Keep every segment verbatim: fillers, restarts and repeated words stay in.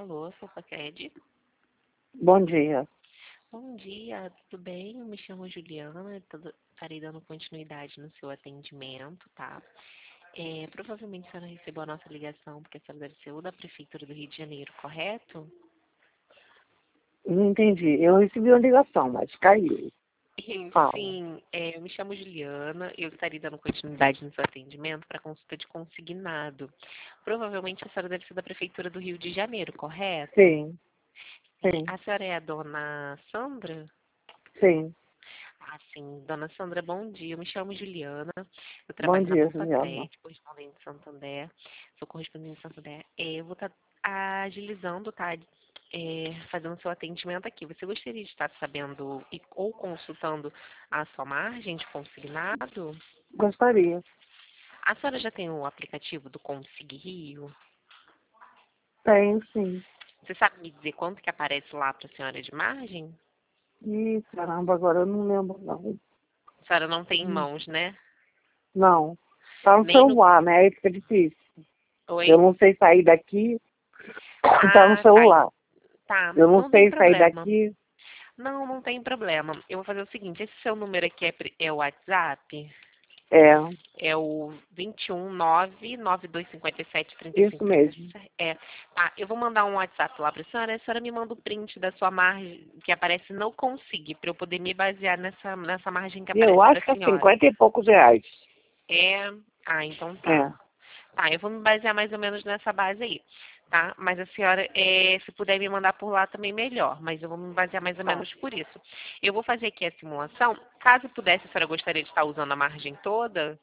Alô, Sofacred. Bom dia. Bom dia, tudo bem? Eu me chamo Juliana, tô- estarei dando continuidade no seu atendimento, tá? É, provavelmente a senhora recebeu a nossa ligação, porque a senhora deve ser ou da Prefeitura do Rio de Janeiro, correto? Não entendi. Eu recebi uma ligação, mas caiu. Fala. Sim, é, eu me chamo Juliana, eu estarei dando continuidade no seu atendimento para consulta de consignado. Provavelmente a senhora deve ser da Prefeitura do Rio de Janeiro, correto? Sim, sim, A senhora é a dona Sandra? sim. Ah, sim. Dona Sandra, bom dia. Eu me chamo Juliana. Eu Bom trabalho na dia, Poupa Juliana. Crédito, correspondente de Santander. Sou correspondente de Santander. É, eu vou estar agilizando, tá? É, fazendo seu atendimento aqui. Você gostaria de estar sabendo e, ou consultando a sua margem de consignado? Gostaria. A senhora já tem o aplicativo do Consig Rio? Tenho, sim. Você sabe me dizer quanto que aparece lá para a senhora de margem? Ih, caramba, agora eu não lembro, não. A senhora não tem em Hum, mãos, né? Não. Tá no Nem no... celular, né? Aí fica difícil. Eu Oi? não sei sair daqui. Tá no Ah, tá. celular. Tá, Eu não não tem sei sair problema. daqui. Não, não tem problema. Eu vou fazer o seguinte, esse seu número aqui é, pre- é o WhatsApp? É, É o vinte e um nove nove dois cinco sete três isso cinco três mesmo. sete. É. Tá, eu vou mandar um WhatsApp lá para a senhora, a senhora me manda o print da sua margem que aparece não consigo, para eu poder me basear nessa, nessa margem que E eu aparece para acho que a é senhora. cinquenta e poucos reais. É. Ah, então tá. É. Tá, eu vou me basear mais ou menos nessa base aí, tá? Mas a senhora, é, se puder me mandar por lá também melhor, mas eu vou me basear mais ou Tá. menos por isso. Eu vou fazer aqui a simulação. Caso pudesse, a senhora gostaria de estar usando a margem toda?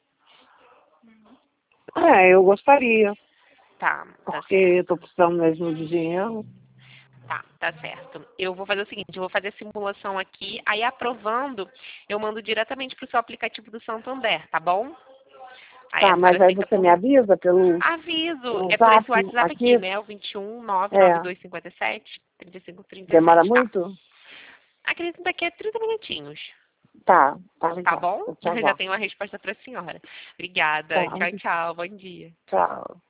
É, eu gostaria. Tá, tá Porque eu tô certo. precisando mesmo de dinheiro. Tá, tá certo. Eu vou fazer o seguinte, eu vou fazer a simulação aqui, aí aprovando, eu mando diretamente para o seu aplicativo do Santander, tá bom? Aí Tá, a mas senhora aí fica você por... me avisa pelo, Aviso, pelo é por esse zap WhatsApp aqui, aqui? né? O vinte e um nove nove É. dois cinco sete três cinco três Demora sete, tá? muito? Acredito que daqui a trinta minutinhos, Tá, tá tá legal. bom? Eu te Já aguardo. tenho uma resposta para a senhora. Obrigada. Tá, Tchau, tchau. Bom dia. tchau.